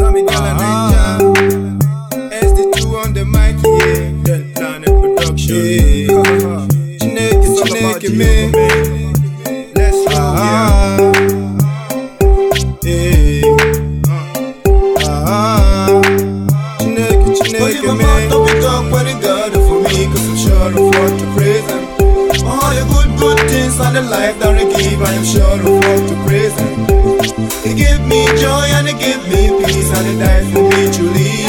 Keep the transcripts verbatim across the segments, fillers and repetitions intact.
Mami Gala Ninja, S D two on the mic, yeah. Del Planet Production, yeah. Chineke, Chineke, me. Let's roll, yeah. Yeah. Ah, Chineke, Chineke, me. Don't be talk when it got it for me, cause I'm sure of what to praise him. All the good, good things and the life that I give, I am sure of what to praise him. He give me joy and he give me peace, and he died for me truly.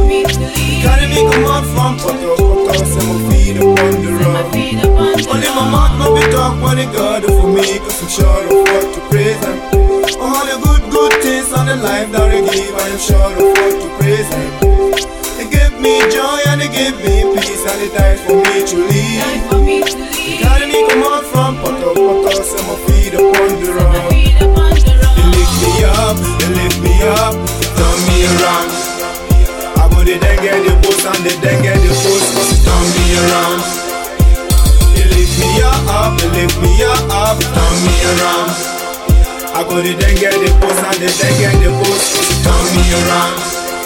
Carry me come out from Poto Poto, set my feet upon the rock. Only my mouth no be talk when he got it for me, cause I'm sure of what to praise him. All the good, good things and the life that I give, I am sure of what to praise him. He give me joy and he give me peace, and he died for me truly. Carry me come out from Poto Poto, set my feet upon the rock. He lift me up, he lift me up, turn me around. I go they then get the post and they then get the post, cause it turn me around. He lift me up, he lift me up, turn me around. I go they then get the post and they then get the post, cause it turn me around.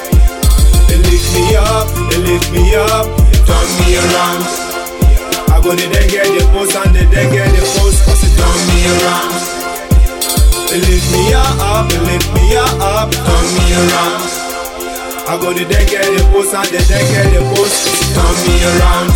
He lift me up, he lift me up, turn me around. I go they then get the post and they then get the post, cause it turn me around. He lift me up, he lift me up, turn me around. I go to then get the post and they then get the post, turn me around.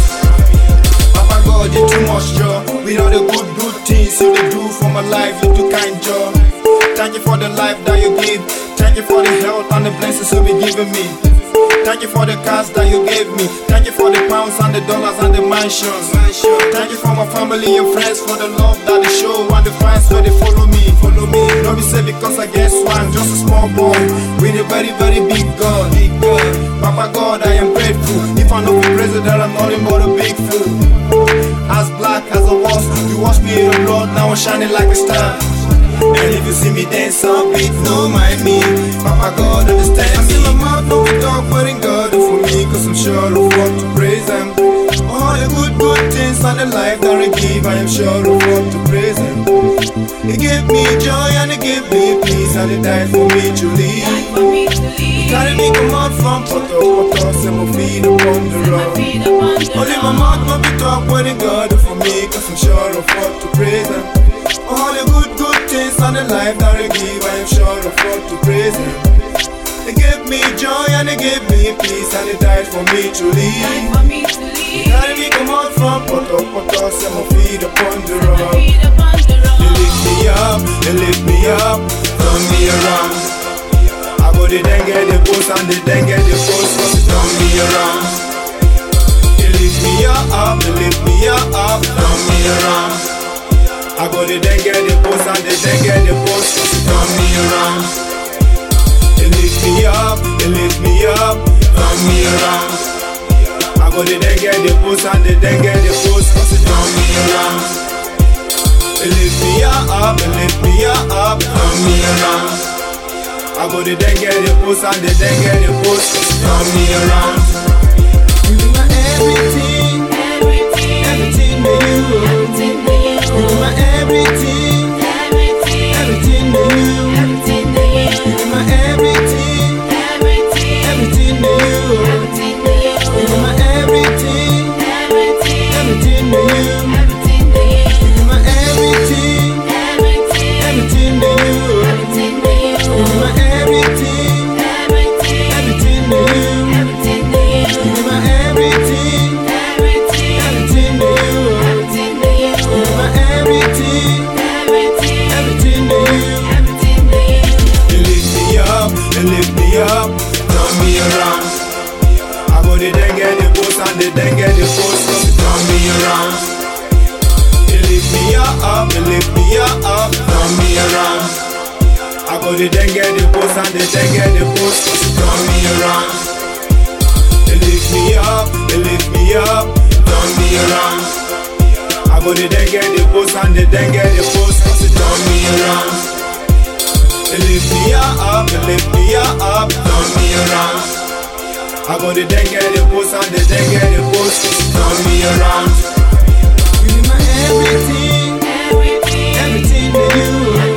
Papa God, you too much joy. With all the good, good things you do for my life, you too kind joy. Thank you for the life that you give. Thank you for the health and the blessings you be giving me. Thank you for the cars that you gave me. Thank you for the pounds and the dollars and the mansions. Thank you for my family and friends, for the love that they show and the fans where they follow me. Follow me, don't be say because I get swag, just a small boy with a very, very big God. Big God. Papa God, I am grateful. If I know the president, I'm nothing but a big fool. As black as I was, you wash me in your blood, now I'm shining like a star. And if you see me dance on beat, no mind me. Papa God understand me. I feel my mouth no be talk, but in God do for me, cause I'm sure of what to praise him. All the good, good things and the life that I give, I am sure of what to praise him. He gave me joy and he gave me peace, and he died for me truly. He carried me come out from Poto Poto, set my feet upon the rock. Only my mouth no be talk, but in God do for me, cause I'm sure of what to praise him. All the good, good things and the life that I give, I am sure of what to praise him. He gave me joy and he gave me peace, and he died for me truly. He carried me come out from Poto Poto, set my feet upon the rock. He lift me up, he lift me up, turn me around. I go they then get the post and they then get the post, cause it turn me around. He lift me up, he lift me up, turn me around. I go to then get the post and they then get the post, cause it turn me around. He lift me up, he lift me up, turn me around. I go to then get the post and they then get the post, cause it turn me around. He lift me up, he lift me up, turn me around. I go to then get the post and they then get the post, cause it turn me around. You be my everything, everything, everything to you, everything to you. You be my everything, everything, everything to you, everything to you. You be my everything, everything, everything to you, everything to you. You be my everything, everything, everything to you, everything to you. You be my everything, everything, everything to you, everything to you. You be my everything, everything, everything to you, everything to you. You be my everything, everything, everything to you, everything to you. You be my everything, everything, everything to you, everything to you. You lift me up, you lift me up, turn me around. I go to then get the post and they then get the post, cause it turn me around. You lift me up, you lift me up, turn me around. I go to then get the post and they then get the post, cause it turn me around. You lift me up, you lift me up, turn me around. I go to then get the post and they then get the post, cause it turn me around. He lift me up, he lift me up, turn me around. I go to then get the post and they then get the post, cause it turn me around. You be my everything, everything, everything to you.